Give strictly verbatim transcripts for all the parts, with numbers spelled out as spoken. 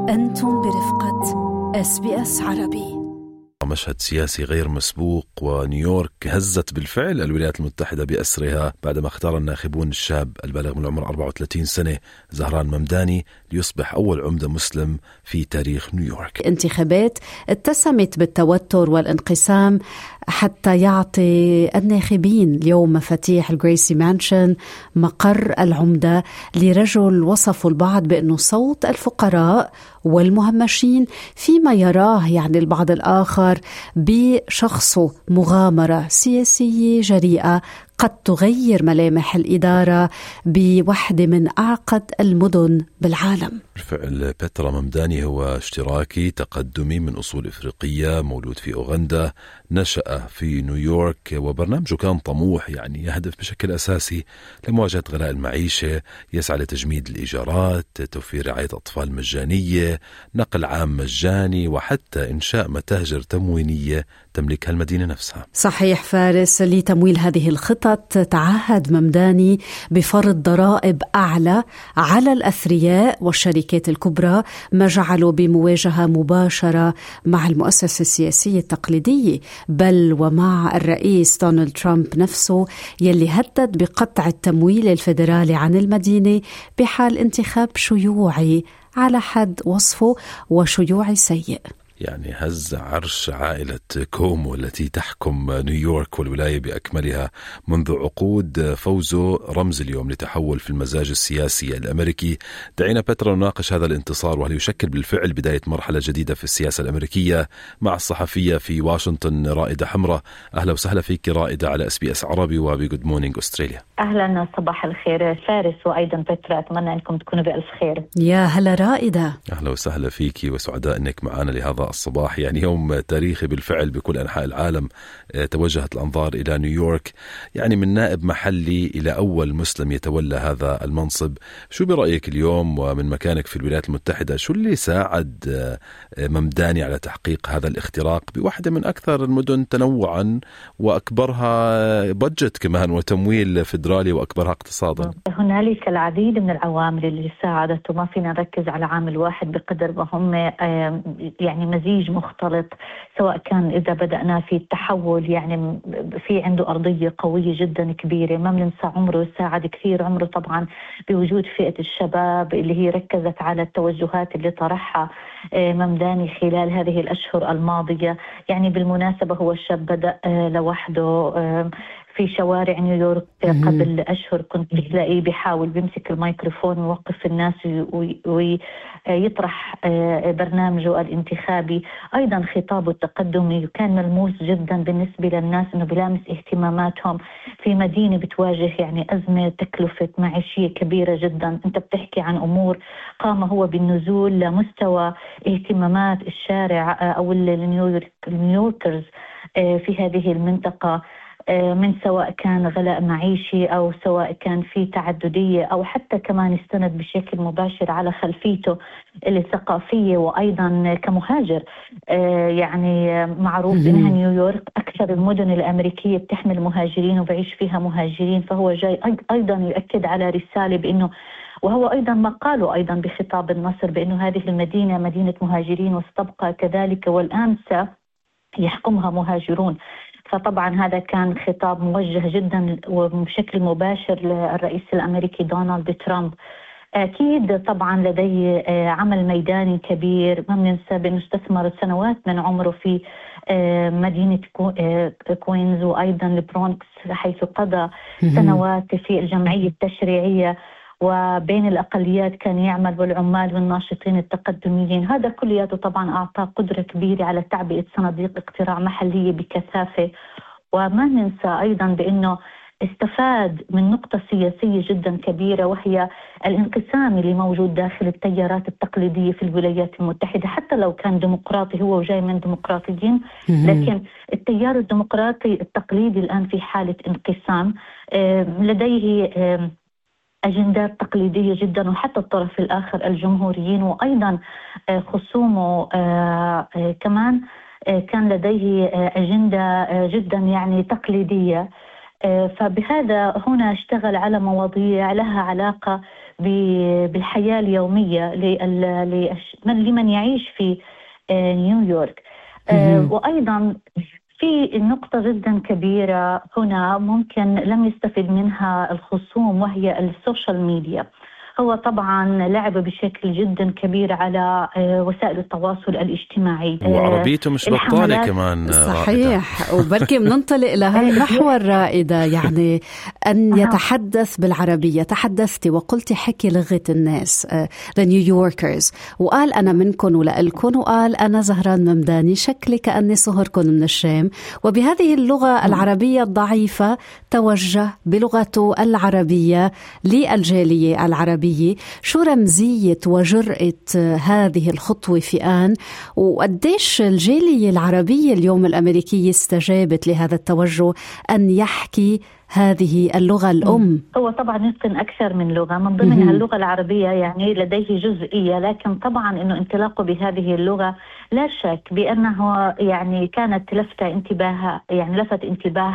أنتم برفقة إس بي إس عربي. مشهد سياسي غير مسبوق، ونيويورك هزت بالفعل الولايات المتحدة بأسرها بعدما اختار الناخبون الشاب البالغ من العمر أربعة وثلاثين سنة زهران ممداني ليصبح أول عمدة مسلم في تاريخ نيويورك. انتخابات اتسمت بالتوتر والانقسام حتى يعطي الناخبين اليوم مفاتيح الجريسي مانشن مقر العمدة لرجل وصفوا البعض بأنه صوت الفقراء والمهمشين، فيما يراه يعني البعض الآخر بشخصه مغامرة سياسية جريئة قد تغير ملامح الإدارة بوحدة من أعقد المدن بالعالم. بالفعل بترا ممداني هو اشتراكي تقدمي من أصول إفريقية، مولود في أوغندا، نشأ في نيويورك، وبرنامجه كان طموح، يعني يهدف بشكل أساسي لمواجهة غلاء المعيشة، يسعى لتجميد الإيجارات، توفير رعاية أطفال مجانية، نقل عام مجاني، وحتى إنشاء متاجر تموينية تملكها المدينة نفسها. صحيح فارس. لتمويل هذه الخطط تعهد ممداني بفرض ضرائب أعلى على الأثرياء والشركات الكبرى، ما جعله بمواجهة مباشرة مع المؤسسة السياسية التقليدية، بل ومع الرئيس دونالد ترامب نفسه يلي هدد بقطع التمويل الفيدرالي عن المدينة بحال انتخاب شيوعي على حد وصفه وشيوعي سيء. يعني هز عرش عائلة كومو التي تحكم نيويورك والولاية بأكملها منذ عقود، فوزه رمز اليوم لتحول في المزاج السياسي الأمريكي. دعينا بترا نناقش هذا الانتصار، وهل يشكل بالفعل بداية مرحلة جديدة في السياسة الأمريكية، مع الصحفية في واشنطن رائدة حمراء. أهلا وسهلا فيك رائدة على إس بي إس عربي وبجود مورنينج أستراليا. أهلا، صباح الخير فارس وأيضا بترا، أتمنى أنكم تكونوا بألف خير. يا هلا رائدة. أهلا وسهلا فيك وسعداء أنك معنا لهذا الصباح. يعني يوم تاريخي بالفعل بكل أنحاء العالم، توجهت الأنظار إلى نيويورك، يعني من نائب محلي إلى أول مسلم يتولى هذا المنصب. شو برأيك اليوم ومن مكانك في الولايات المتحدة، شو اللي ساعد ممداني على تحقيق هذا الاختراق بواحدة من أكثر المدن تنوعا وأكبرها بادجت كمان وتمويل فيدرالي وأكبرها اقتصادا؟ هنالك العديد من العوامل اللي ساعدت، وما فينا نركز على عامل واحد بقدر ما هم يعني مزيج مختلط، سواء كان إذا بدأنا في التحول يعني في عنده أرضية قوية جدا كبيرة، ما بننسى عمره ساعد كثير، عمره طبعا بوجود فئة الشباب اللي هي ركزت على التوجهات اللي طرحها ممداني خلال هذه الأشهر الماضية. يعني بالمناسبة هو الشاب بدأ لوحده في شوارع نيويورك قبل أشهر، كنت بتلاقيه بيحاول بيمسك الميكروفون ويوقف الناس ويطرح برنامجه الانتخابي. أيضا خطابه التقدمي كان ملموس جدا بالنسبة للناس، أنه بلامس اهتماماتهم في مدينة بتواجه يعني أزمة تكلفة معيشية كبيرة جدا. أنت بتحكي عن أمور قام هو بالنزول لمستوى اهتمامات الشارع أو النيويوركرز في هذه المنطقة، من سواء كان غلاء معيشي أو سواء كان في تعددية أو حتى كمان استند بشكل مباشر على خلفيته الثقافية، وأيضا كمهاجر. يعني معروف أنها نيويورك أكثر المدن الأمريكية بتحمل مهاجرين وبعيش فيها مهاجرين، فهو جاي أيضا يؤكد على رسالة بأنه، وهو أيضا ما قالوا أيضا بخطاب النصر بأنه هذه المدينة مدينة مهاجرين وستبقى كذلك، والآن سيحكمها مهاجرون. فطبعا هذا كان خطاب موجه جدا وبشكل مباشر للرئيس الأمريكي دونالد ترامب. أكيد طبعا لديه عمل ميداني كبير، ما بننسى بأنه استثمر سنوات من عمره في مدينة كوينز وأيضا البرونكس، حيث قضى سنوات في الجمعية التشريعية وبين الأقليات كان يعمل، والعمال والناشطين التقدميين. هذا كلياته طبعا أعطاه قدرة كبيرة على تعبئة صناديق اقتراع محلية بكثافة. وما ننسى أيضا بأنه استفاد من نقطة سياسية جدا كبيرة، وهي الانقسام اللي موجود داخل التيارات التقليدية في الولايات المتحدة. حتى لو كان ديمقراطي هو وجاي من ديمقراطيين، لكن التيار الديمقراطي التقليدي الآن في حالة انقسام، لديه أجندات تقليدية جدا، وحتى الطرف الآخر الجمهوريين وأيضا خصومه كمان كان لديه أجندة جدا يعني تقليدية. فبهذا هنا اشتغل على مواضيع لها علاقة بالحياة اليومية لمن يعيش في نيويورك. وأيضا في نقطة جدا كبيرة هنا ممكن لم يستفد منها الخصوم، وهي السوشيال ميديا. هو طبعا لعب بشكل جدا كبير على وسائل التواصل الاجتماعي، وعربيته مش بطالة كمان. صحيح. وبركي بننطلق لهالمحور رائدة، يعني أن يتحدث بالعربية. تحدثتي وقلتي حكي لغة الناس the New Yorkers، وقال أنا منكن ولألكن، وقال أنا زهران ممداني شكلي كأني صهركن من الشام. وبهذه اللغة العربية الضعيفة توجه بلغته العربية للجالية العربية. شو رمزية وجرأة هذه الخطوة في آن، وقديش الجالية العربية اليوم الأمريكية استجابت لهذا التوجه أن يحكي هذه اللغة الأم؟ هو طبعا يتقن أكثر من لغة، من ضمنها اللغة العربية، يعني لديه جزئية، لكن طبعا أنه انطلاقه بهذه اللغة لا شك بأنه يعني كانت لفت انتباه، يعني لفت انتباه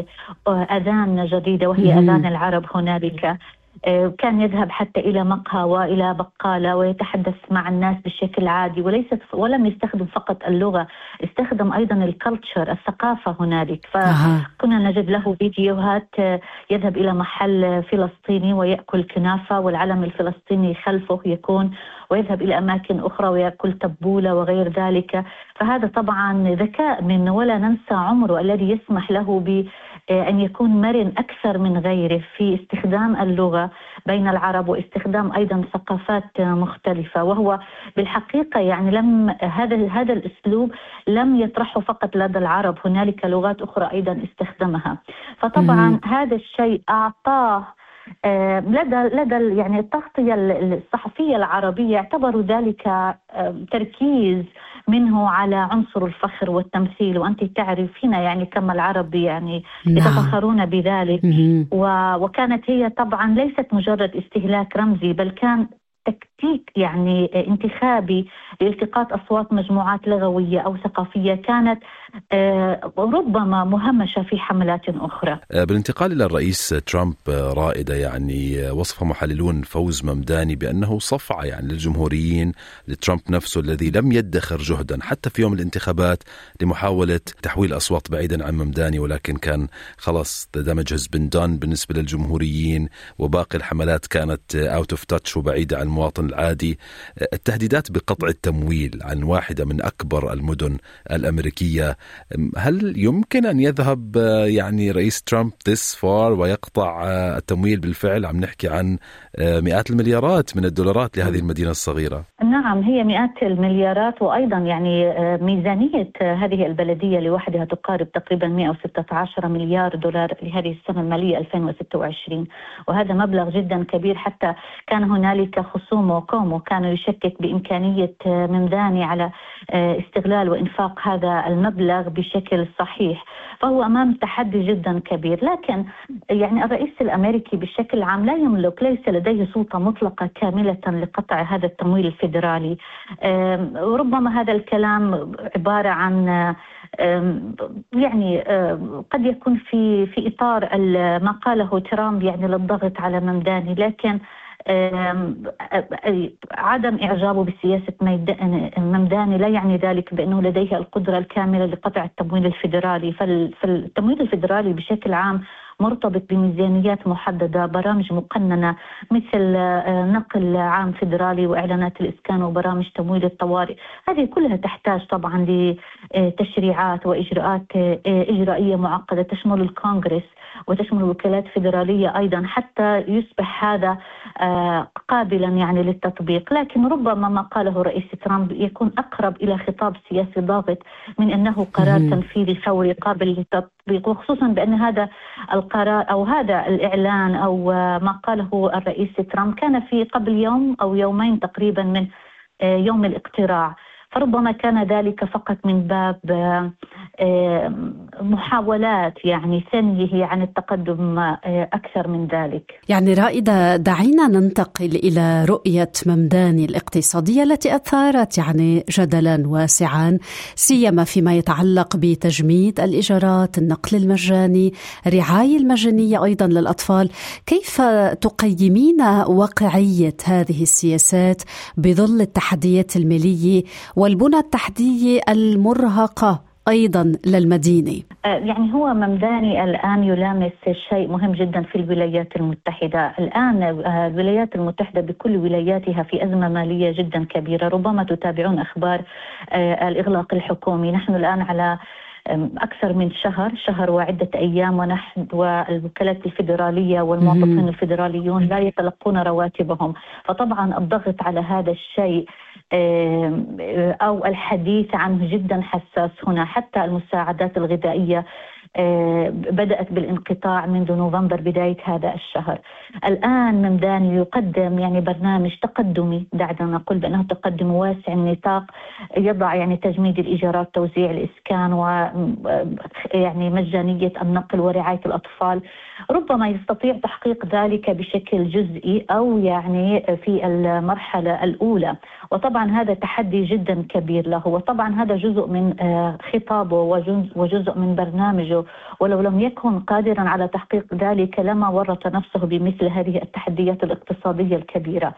أذان جديدة وهي أذان العرب هنالك. كان يذهب حتى إلى مقهى وإلى بقالة ويتحدث مع الناس بشكل عادي، وليست ولم يستخدم فقط اللغة، استخدم أيضا الكالتشر، الثقافة هنالك. فكنا نجد له فيديوهات يذهب إلى محل فلسطيني ويأكل كنافة والعلم الفلسطيني خلفه يكون، ويذهب إلى أماكن أخرى ويأكل تبولة وغير ذلك. فهذا طبعا ذكاء منه، ولا ننسى عمره الذي يسمح له بأن يكون مرن أكثر من غيره في استخدام اللغة بين العرب، واستخدام أيضا ثقافات مختلفة. وهو بالحقيقة يعني لم هذا هذا الأسلوب لم يطرحه فقط لدى العرب، هنالك لغات أخرى أيضا استخدمها. فطبعا هذا الشيء أعطاه لدى لدى يعني التغطية الصحفية العربية، اعتبروا ذلك تركيز منه على عنصر الفخر والتمثيل. وأنت تعرف هنا يعني كما العرب يعني يتفخرون بذلك. وكانت هي طبعا ليست مجرد استهلاك رمزي، بل كان تكتيك يعني انتخابي لالتقاط أصوات مجموعات لغوية أو ثقافية كانت ربما مهمشة في حملات أخرى. بالانتقال إلى الرئيس ترامب رائدة، يعني وصف محللون فوز ممداني بأنه صفعة يعني للجمهوريين لترامب نفسه الذي لم يدخر جهدا حتى في يوم الانتخابات لمحاولة تحويل أصوات بعيدا عن ممداني، ولكن كان خلاص the damage has been done بالنسبة للجمهوريين، وباقي الحملات كانت out of touch وبعيدة عن المواطن العادي. التهديدات بقطع التمويل عن واحدة من أكبر المدن الأمريكية، هل يمكن أن يذهب يعني رئيس ترامب this far ويقطع التمويل بالفعل؟ عم نحكي عن مئات المليارات من الدولارات لهذه المدينة الصغيرة. نعم، هي مئات المليارات، وأيضا يعني ميزانية هذه البلدية لوحدها تقارب تقريبا مئة وستة عشر مليار دولار لهذه السنة المالية ألفين وستة وعشرين، وهذا مبلغ جدا كبير. حتى كان هنالك خصوم وقوم كانوا يشكك بإمكانية ممداني على استغلال وإنفاق هذا المبلغ بشكل صحيح. فهو أمام تحدي جدا كبير. لكن يعني الرئيس الأمريكي بشكل عام لا يملك، ليس لديه سلطة مطلقة كاملة لقطع هذا التمويل الفيدرالي. ربما هذا الكلام عبارة عن يعني قد يكون في في إطار ما قاله ترامب يعني للضغط على ممداني، لكن عدم إعجابه بسياسة ممداني لا يعني ذلك بأنه لديه القدرة الكاملة لقطع التمويل الفيدرالي. فالتمويل الفيدرالي بشكل عام مرتبط بميزانيات محددة، برامج مقننة مثل نقل عام فيدرالي وإعلانات الإسكان وبرامج تمويل الطوارئ. هذه كلها تحتاج طبعا لتشريعات وإجراءات إجرائية معقدة تشمل الكونغرس وتشمل وكالات فيدرالية أيضا حتى يصبح هذا قابلا يعني للتطبيق. لكن ربما ما قاله رئيس ترامب يكون أقرب إلى خطاب سياسي ضاغط من أنه قرار تنفيذي فوري قابل للتطبيق، وخصوصا بأن هذا القرار أو هذا الإعلان أو ما قاله الرئيس ترامب كان في قبل يوم أو يومين تقريبا من يوم الاقتراع. فربما كان ذلك فقط من باب محاولات يعني ثانية عن التقدم أكثر من ذلك. يعني رائدة، دعينا ننتقل إلى رؤية ممداني الاقتصادية التي أثارت يعني جدلا واسعا، سيما فيما يتعلق بتجميد الإيجارات، النقل المجاني، الرعاية المجانية أيضا للأطفال. كيف تقيمين واقعية هذه السياسات بظل التحديات المالية والبنى التحتية المرهقة أيضا للمدينة؟ يعني هو ممداني الآن يلامس شيء مهم جدا في الولايات المتحدة. الآن الولايات المتحدة بكل ولاياتها في أزمة مالية جدا كبيرة. ربما تتابعون أخبار الإغلاق الحكومي. نحن الآن على أكثر من شهر شهر وعدة أيام ونحن والوكالات الفيدرالية والموظفين الفيدراليون لا يتلقون رواتبهم. فطبعا الضغط على هذا الشيء أو الحديث عنه جدا حساس هنا. حتى المساعدات الغذائية بدأت بالانقطاع منذ نوفمبر بداية هذا الشهر. الآن ممداني يقدم يعني برنامج تقدمي، دعنا نقول بأنه تقدم واسع النطاق، يضع يعني تجميد الإيجارات، توزيع الإسكان، ويعني مجانية النقل ورعاية الأطفال. ربما يستطيع تحقيق ذلك بشكل جزئي أو يعني في المرحلة الأولى، وطبعا هذا تحدي جدا كبير له، وطبعا هذا جزء من خطابه وجزء من برنامجه، ولو لم يكن قادرا على تحقيق ذلك لما ورط نفسه بمثل هذه التحديات الاقتصادية الكبيرة.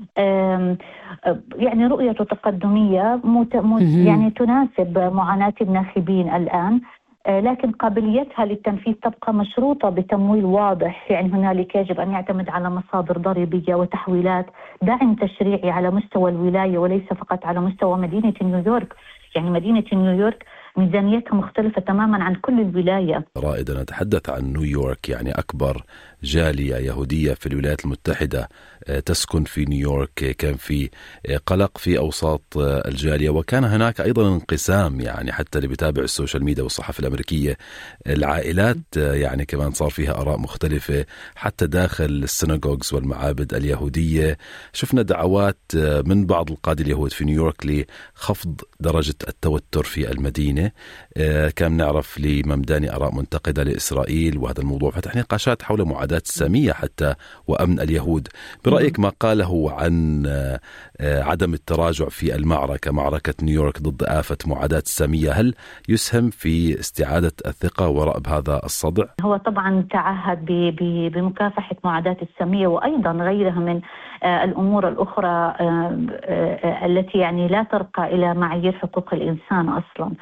يعني رؤيته تقدمية يعني تناسب معاناة الناخبين الآن، لكن قابليتها للتنفيذ تبقى مشروطة بتمويل واضح. يعني هنالك يجب أن يعتمد على مصادر ضريبية وتحويلات، دعم تشريعي على مستوى الولاية وليس فقط على مستوى مدينة نيويورك. يعني مدينة نيويورك ميزانيتها مختلفة تماما عن كل الولاية. رائدة، نتحدث عن نيويورك، يعني أكبر جالية يهودية في الولايات المتحدة تسكن في نيويورك. كان في قلق في أوساط الجالية، وكان هناك أيضا انقسام، يعني حتى اللي بيتابع السوشيال ميديا والصحافة الأمريكية، العائلات يعني كمان صار فيها آراء مختلفة حتى داخل السيناغوغز والمعابد اليهودية. شفنا دعوات من بعض القادة اليهود في نيويورك لخفض درجة التوتر في المدينة. كان نعرف لممداني آراء منتقدة لإسرائيل، وهذا الموضوع فتح نقاشات حول معاداة السامية حتى وأمن اليهود. برأيك ما قاله عن عدم التراجع في المعركة، معركة نيويورك ضد آفة معاداة السامية، هل يسهم في استعادة الثقة ورأب هذا الصدع؟ هو طبعا تعهد بمكافحة معاداة السامية وأيضا غيرها من الأمور الأخرى التي يعني لا ترقى إلى معايير حقوق الإنسان أصلا.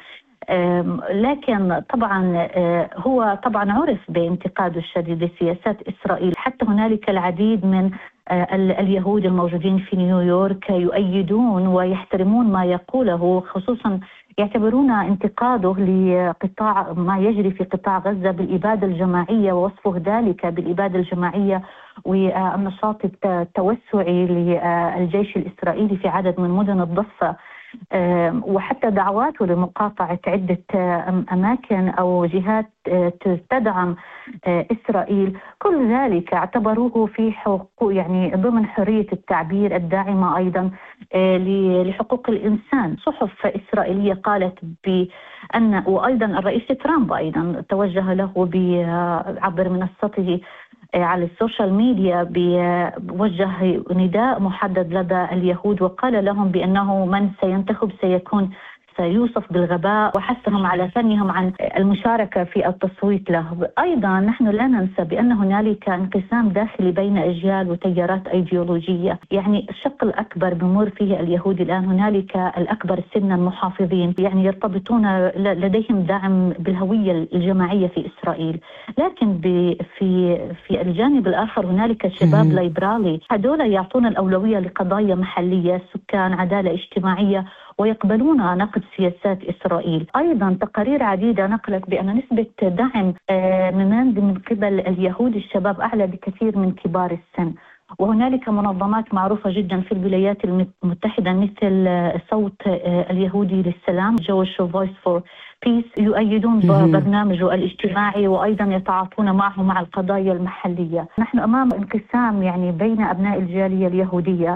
لكن طبعا هو طبعا عرف بانتقاده الشديد لسياسات إسرائيل. حتى هنالك العديد من اليهود الموجودين في نيويورك يؤيدون ويحترمون ما يقوله، خصوصا يعتبرون انتقاده لقطاع ما يجري في قطاع غزة بالإبادة الجماعية، ووصفه ذلك بالإبادة الجماعية والنشاط التوسعي للجيش الإسرائيلي في عدد من مدن الضفة، وحتى دعواته لمقاطعة عدة أماكن أو جهات تدعم إسرائيل. كل ذلك اعتبروه في حقوق يعني ضمن حرية التعبير الداعمة أيضا لحقوق الإنسان. صحف إسرائيلية قالت بأن، وأيضا الرئيس ترامب أيضا توجه له بعبر منصته على السوشيال ميديا، بوجه نداء محدد لدى اليهود وقال لهم بأنه من سينتخب سيكون سيوصف بالغباء، وحثهم على ثنيهم عن المشاركة في التصويت له. أيضا نحن لا ننسى بأن هنالك انقسام داخلي بين أجيال وتيارات أيديولوجية. يعني الشق الأكبر بمر فيه اليهود الآن، هنالك الأكبر سنا محافظين يعني يرتبطون لديهم دعم بالهوية الجماعية في إسرائيل، لكن في في الجانب الآخر هنالك شباب ليبرالي، هذول يعطون الأولوية لقضايا محلية، سكان، عدالة اجتماعية، ويقبلون نقد سياسات إسرائيل. أيضا تقارير عديدة نقلت بأن نسبة دعم مماندي من قبل اليهود الشباب أعلى بكثير من كبار السن. وهنالك منظمات معروفة جدا في الولايات المتحدة مثل صوت اليهودي للسلام Jewish Voice for Peace يؤيدون برنامجه الاجتماعي، وأيضا يتعاطون معه مع القضايا المحلية. نحن أمام انقسام يعني بين أبناء الجالية اليهودية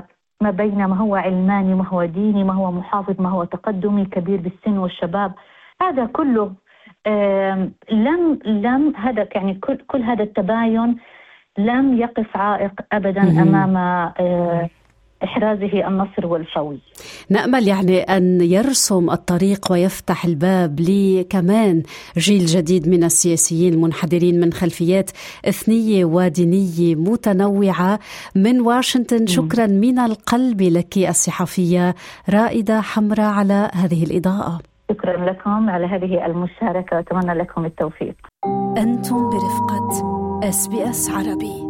ما بين ما هو علماني ما هو ديني، ما هو محافظ ما هو تقدمي، كبير بالسن والشباب. هذا كله لم لم هذا يعني كل كل هذا التباين لم يقف عائق أبدا أمام إحرازه النصر والفوز. نأمل يعني أن يرسم الطريق ويفتح الباب لكمان جيل جديد من السياسيين المنحدرين من خلفيات إثنية ودينية متنوعة. من واشنطن شكرا من القلب لك الصحفية رائدة حمراء على هذه الإضاءة. شكرا لكم على هذه المشاركة وأتمنى لكم التوفيق. أنتم برفقة إس بي إس عربي.